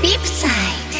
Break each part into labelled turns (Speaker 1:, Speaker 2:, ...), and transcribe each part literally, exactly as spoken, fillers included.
Speaker 1: Beepside.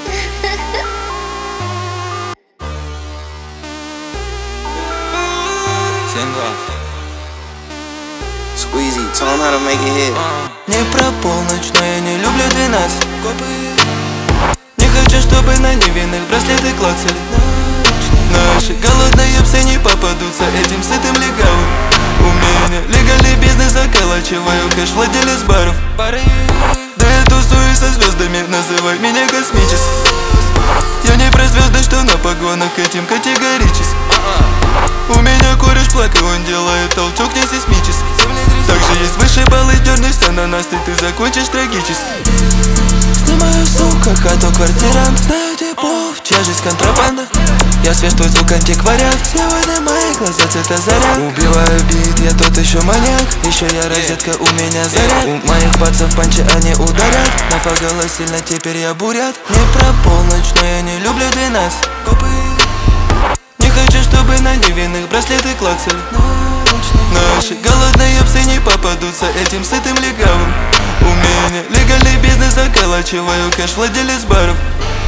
Speaker 2: Squeezy, tell him how to make it hit.
Speaker 3: Не про полночь, но я не люблю двенадцать. Не хочу, чтобы на невинных браслеты клацали. Наши голодные псы не попадутся этим сытым легавым. У меня легальный бизнес, околачиваю кэш, владелец баров. Да я тусуюсь со звездами, называй меня космическим. Я не про звезды, что на погонах, этим категорически. У меня кореш плак, и он делает толчок не сейсмический. Также есть высшие баллы, дернешься на нас, и ты закончишь трагически. Снимаю, сука, хату квартирант. Знаю типов, чья жизнь контрабанда. Я свеж, твой звук антиквариант. Сегодня мои глаза цвета заряд. Убиваю бит, я тот еще маньяк. Еще я розетка, у меня заряд. У моих пацев панчи, они ударят. Нафагало сильно, теперь я бурят. Не про полночь, но я не люблю двенадцать. Не хочу, чтобы на невинных браслеты клацали. Наши голодные псы не попадутся этим сытым легавым. У меня легальный бизнес, заколачиваю кэш, владелец баров.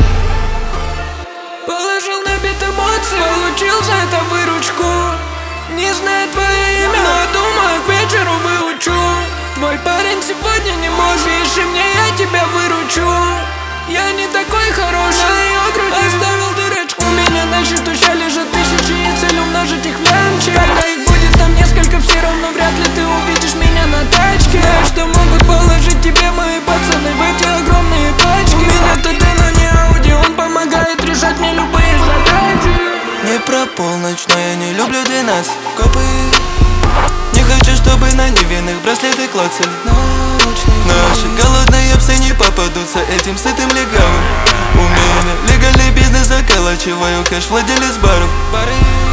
Speaker 4: Положил на бит эмоции, получил за это выручку. Не знаю твое имя, но думаю, к вечеру выучу. Твой парень сегодня не может, ищи мне, я тебя выручу. Я не такой хороший, на ее груди оставил дырочку. У меня на счету ща лежат тысячи, и цель умножить их в лямчи. Когда их будет там несколько, все равно вряд ли ты увидишь меня на тачке. Знаю, что могут положить тебе мои пацаны в эти огромные пачки. У меня ТТ, но не Ауди, он помогает решать мне любые задачи.
Speaker 3: Не про полночь, но я не люблю двенадцать. Копы. Не хочу, чтобы на невинных браслеты клацали. Наши голодные псы не попадутся этим сытым легавым. У меня легальный бизнес, заколачиваю кэш, владелец баров.